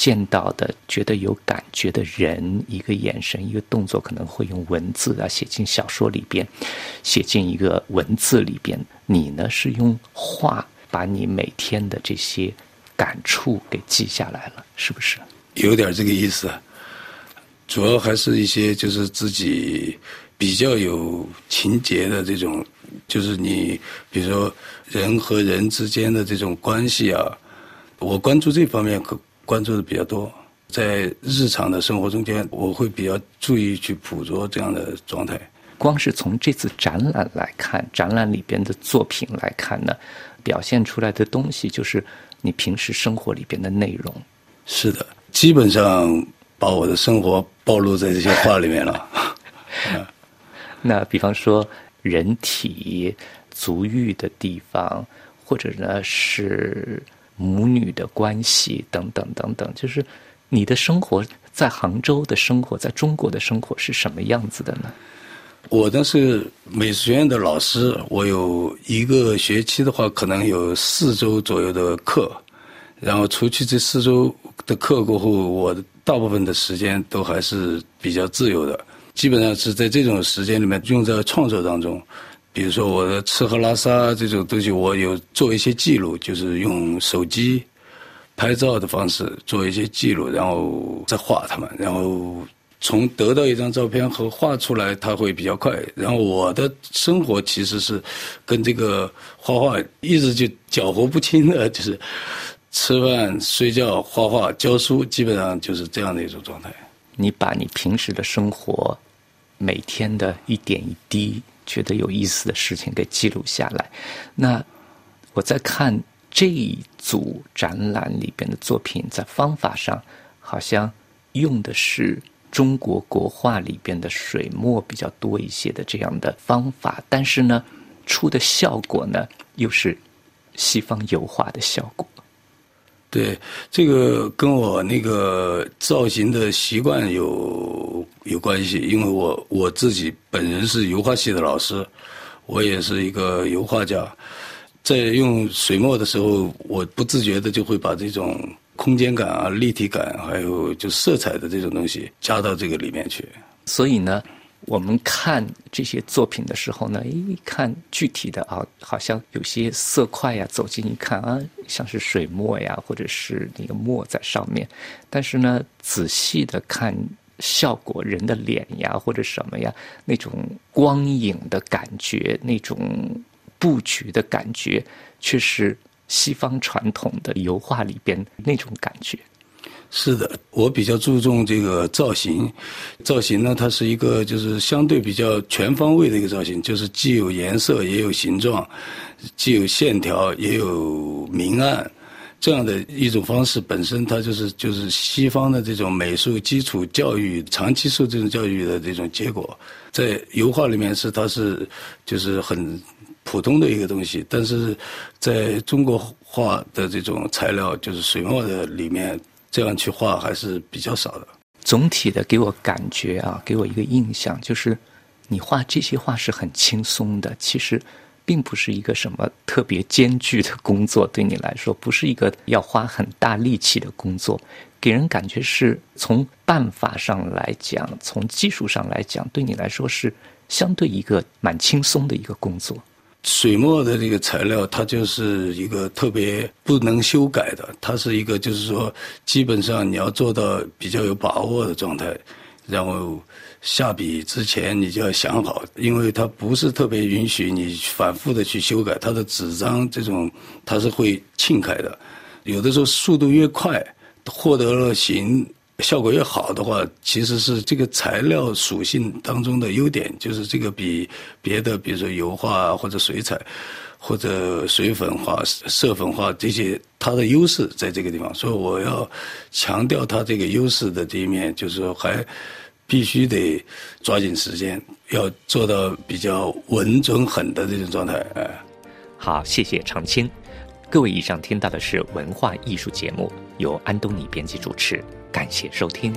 见到的觉得有感觉的人，一个眼神一个动作可能会用文字啊写进小说里边，写进一个文字里边。你呢是用画把你每天的这些感触给记下来了，是不是？ 有点这个意思，主要还是一些就是自己比较有情节的这种，就是你比如说人和人之间的这种关系啊，我关注这方面关注的比较多。在日常的生活中间，我会比较注意去捕捉这样的状态。 光是从这次展览来看，展览里边的作品来看呢，表现出来的东西就是你平时生活里边的内容。 是的，基本上把我的生活暴露在这些画里面了。 那比方说人体足浴的地方，或者呢是母女的关系等等等等，就是你的生活在杭州的生活，在中国的生活是什么样子的呢？ 我呢是美术学院的老师，我有一个学期的话可能有4周左右的课，然后除去这4周的课过后，我大部分的时间都还是比较自由的，基本上是在这种时间里面用在创作当中。比如说我的吃喝拉撒这种东西，我有做一些记录，就是用手机拍照的方式做一些记录，然后再画它们，然后从得到一张照片和画出来它会比较快。然后我的生活其实是跟这个画画一直就搅和不清的，就是吃饭睡觉画画教书，基本上就是这样的一种状态。 你把你平时的生活每天的一点一滴觉得有意思的事情给记录下来。那我在看这一组展览里边的作品，在方法上好像用的是中国国画里边的水墨比较多一些的这样的方法，但是呢出的效果呢又是西方油画的效果。 对，这个跟我那个造型的习惯有关系，因为我自己本人是油画系的老师，我也是一个油画家。在用水墨的时候，我不自觉的就会把这种空间感啊、立体感，还有就色彩的这种东西加到这个里面去。 所以呢，我们看这些作品的时候呢，一看具体的啊，好像有些色块呀，走近一看啊，像是水墨呀，或者是那个墨在上面。但是呢，仔细的看效果，人的脸呀，或者什么呀，那种光影的感觉，那种布局的感觉，却是西方传统的油画里边那种感觉。 是的，我比较注重这个造型。造型呢，它是一个就是相对比较全方位的一个造型，就是既有颜色也有形状，既有线条也有明暗，这样的一种方式本身它就是西方的这种美术基础教育、长期受这种教育的这种结果。在油画里面它是就是很普通的一个东西，但是在中国画的这种材料，就是水墨的里面，这样去画还是比较少的。 总体的给我感觉啊，给我一个印象，就是你画这些画是很轻松的，其实并不是一个什么特别艰巨的工作，对你来说不是一个要花很大力气的工作，给人感觉是从办法上来讲，从技术上来讲，对你来说是相对一个蛮轻松的一个工作。 水墨的这个材料，它就是一个特别不能修改的，它是一个就是说基本上你要做到比较有把握的状态，然后下笔之前你就要想好，因为它不是特别允许你反复的去修改，它的纸张这种它是会沁开的，有的时候速度越快，获得了形效果越好的话，其实是这个材料属性当中的优点，就是这个比别的比如说油画或者水彩或者水粉画、色粉画这些，它的优势在这个地方，所以我要强调它这个优势的这一面，就是说还必须得抓紧时间，要做到比较稳准狠的这种状态。 好，谢谢常青。各位以上听到的是文化艺术节目，由安东尼编辑主持，感谢收听。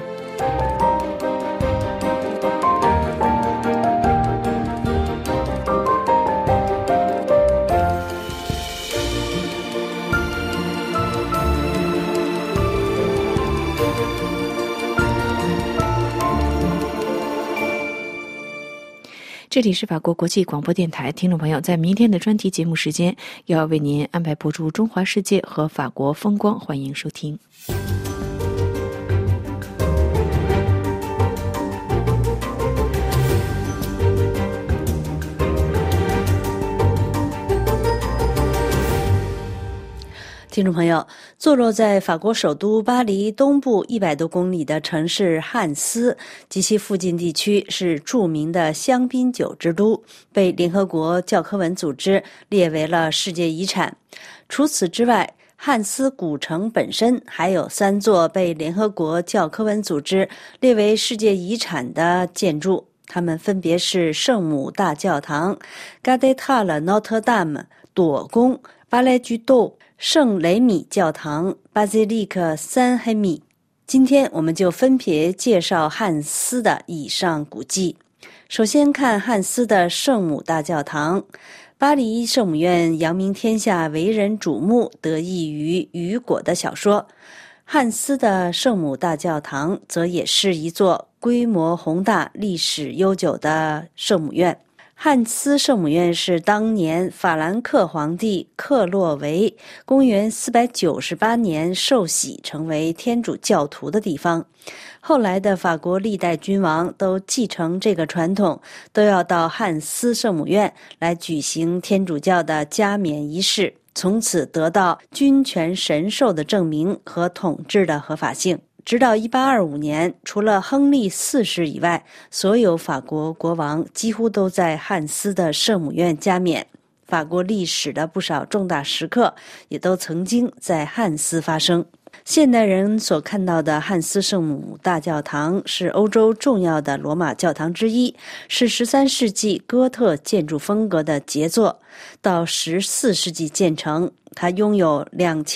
这里是法国国际广播电台，听众朋友，在明天的专题节目时间，要为您安排播出中华世界和法国风光，欢迎收听。 听众朋友，坐落在法国首都巴黎东部100多公里的城市汉斯及其附近地区是著名的香槟酒之都，被联合国教科文组织列为了世界遗产。除此之外，汉斯古城本身还有3座被联合国教科文组织列为世界遗产的建筑，它们分别是圣母大教堂、Cathédrale Notre-Dame、朵宫、巴莱居窦、圣雷米教堂、Basilique Saint-Rémy。今天我们就分别介绍汉斯的以上古迹。首先看汉斯的圣母大教堂。巴黎圣母院扬名天下，为人瞩目，得益于雨果的小说。汉斯的圣母大教堂则也是一座规模宏大、历史悠久的圣母院。汉斯圣母院是当年法兰克皇帝克洛维公元498年受洗成为天主教徒的地方。后来的法国历代君王都继承这个传统，都要到汉斯圣母院来举行天主教的加冕仪式，从此得到君权神授的证明和统治的合法性。直到1825年，除了亨利4世以外，所有法国国王几乎都在汉斯的圣母院加冕。法国历史的不少重大时刻也都曾经在汉斯发生。现代人所看到的汉斯圣母大教堂是欧洲重要的罗马教堂之一，是13世纪哥特建筑风格的杰作。到14世纪建成，它拥有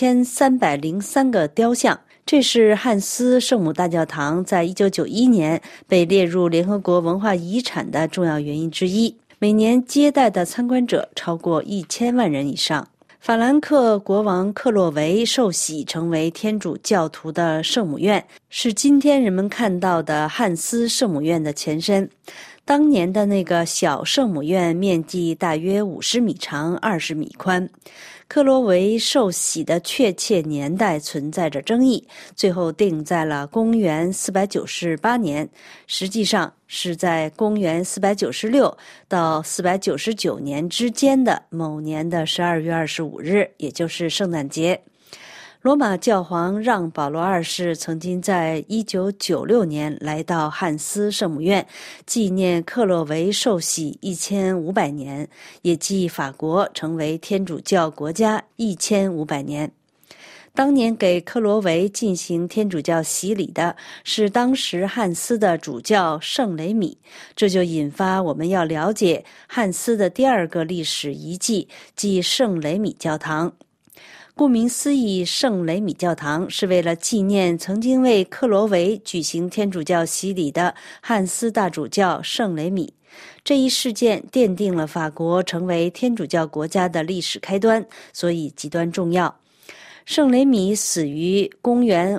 2303个雕像。这是汉斯圣母大教堂在1991年被列入联合国文化遗产的重要原因之一，每年接待的参观者超过1000万人以上。法兰克国王克洛维受洗成为天主教徒的圣母院，是今天人们看到的汉斯圣母院的前身。当年的那个小圣母院面积大约50米长、20米宽。克洛维受洗的确切年代存在着争议，最后定在了公元498年，实际上是在公元496到499年之间的某年的12月25日，也就是圣诞节。罗马教皇让保罗2世曾经在1996年来到汉斯圣母院，纪念克洛维受洗1500年，也纪法国成为天主教国家1500年。当年给克罗维进行天主教洗礼的是当时汉斯的主教圣雷米，这就引发我们要了解汉斯的第二个历史遗迹，即圣雷米教堂。顾名思义，圣雷米教堂是为了纪念曾经为克罗维举行天主教洗礼的汉斯大主教圣雷米。这一事件奠定了法国成为天主教国家的历史开端，所以极端重要。圣雷米死于公元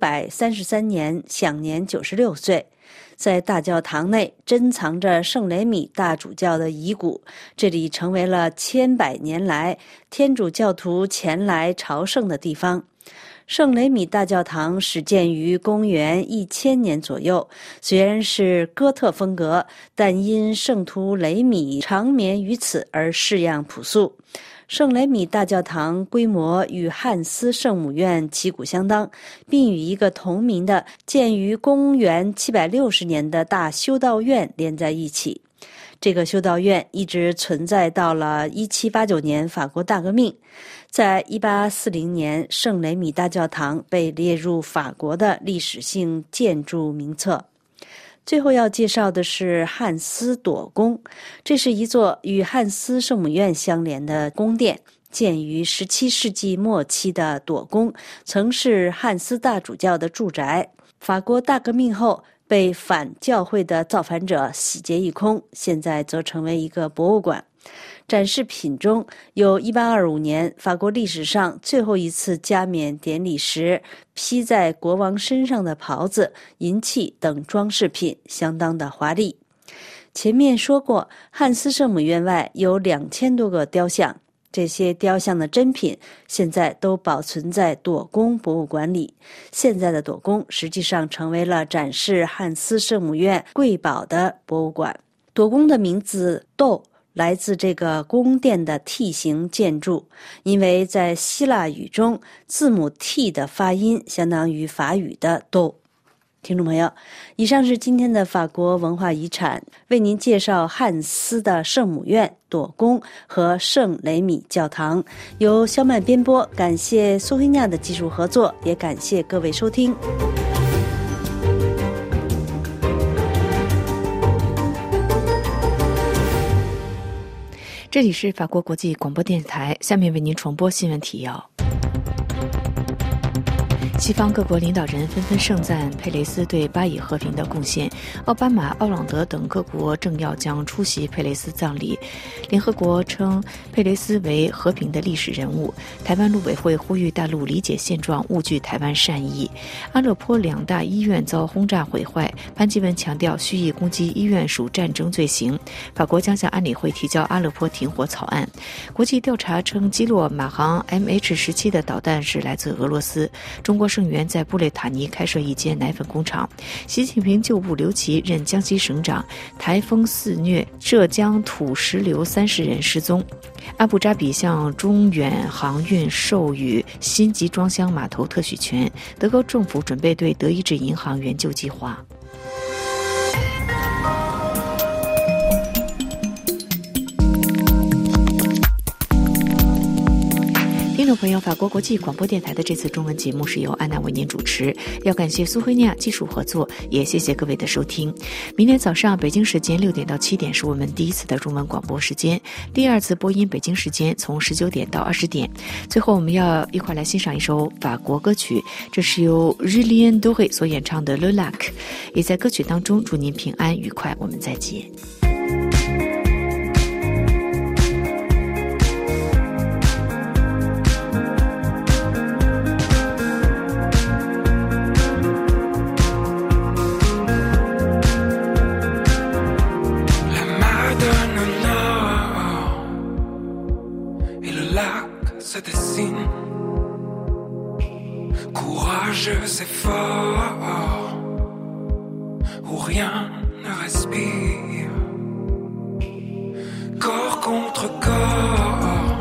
533年，享年96岁。在大教堂内珍藏着圣雷米大主教的遗骨，这里成为了千百年来天主教徒前来朝圣的地方。圣雷米大教堂始建于公元1000年左右，虽然是哥特风格，但因圣徒雷米长眠于此而式样朴素。圣雷米大教堂规模与汉斯圣母院旗鼓相当，并与一个同名的建于公元760年的大修道院连在一起。这个修道院一直存在到了1789年法国大革命。在1840年，圣雷米大教堂被列入法国的历史性建筑名册。最后要介绍的是汉斯朵宫，这是一座与汉斯圣母院相连的宫殿，建于17世纪末期的朵宫曾是汉斯大主教的住宅。法国大革命后被反教会的造反者洗劫一空，现在则成为一个博物馆。展示品中有1825年法国历史上最后一次加冕典礼时披在国王身上的袍子、银器等装饰品，相当的华丽。 前面说过，汉斯圣母院外有2000多个雕像，这些雕像的真品现在都保存在朵宫博物馆里。现在的朵宫实际上成为了展示汉斯圣母院瑰宝的博物馆。朵宫的名字斗来自这个宫殿的 T 形建筑，因为在希腊语中，字母 T 的发音相当于法语的斗。听众朋友，以上是今天的法国文化遗产，为您介绍汉斯的圣母院、朵宫和圣雷米教堂，由肖曼编播，感谢苏菲亚的技术合作，也感谢各位收听。 这里是法国国际广播电台，下面为您重播新闻提要。西方各国领导人纷纷盛赞佩雷斯对巴以和平的贡献，奥巴马、奥朗德等各国政要将出席佩雷斯葬礼。联合国称佩雷斯为和平的历史人物。台湾陆委会呼吁大陆理解现状，勿惧台湾善意。阿勒颇2大医院遭轰炸毁坏，潘基文强调蓄意攻击医院属战争罪行。法国将向安理会提交阿勒颇停火草案。国际调查称击落马航 MH17 的导弹是来自俄罗斯。中国圣元在布列塔尼开设一间奶粉工厂。习近平旧部刘琦任江西省长。台风肆虐，浙江土石流30人失踪。阿布扎比向中远航运授予新集装箱码头特许权。德国政府准备对德意志银行援救计划。听众朋友，法国国际广播电台的这次中文节目是由安娜为您主持，要感谢苏菲尼亚技术合作，也谢谢各位的收听。明天早上北京时间6点到7点是我们第一次的中文广播时间，第二次播音北京时间从19点到20点。最后我们要一块来欣赏一首法国歌曲，这是由 Julien Doré 所演唱的 Le Lac， 也在歌曲当中祝您平安愉快，我们再见。 Se dessine, courageux et fort, où rien ne respire, corps contre corps,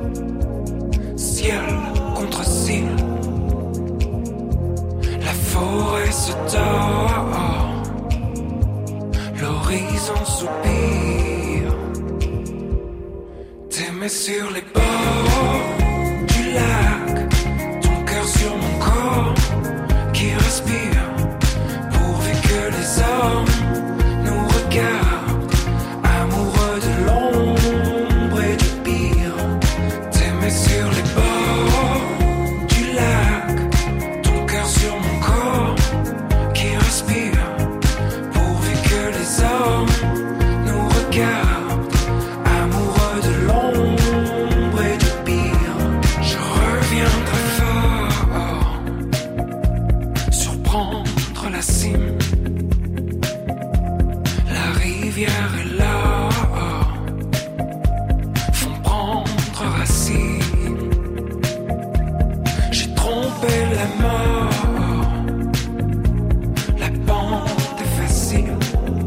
ciel contre ciel, la forêt se tord, l'horizon soupire, t'aimer sur les bords du lac, ton cœur sur mon corps qui respire, pourvu que les hommes nous regardent, amoureux de l'ombre et du pire. T'aimer sur les bords du lac, ton cœur sur mon corps qui respire, pourvu que les hommes nous regardent, amoureux de l'ombre et du pire. Je reviendrai fort, surprendre la cime, la rivière est là, font prendre racine. J'ai trompé la mort, la pente est facile,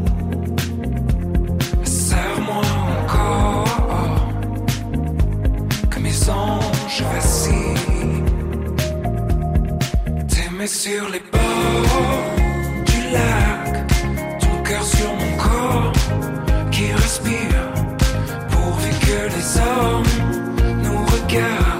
serre-moi encore, que mes anges vacillent. T'aimer sur les bords du lac, ton cœur sur mon corps qui respire, pourvu que les hommes nous regardent.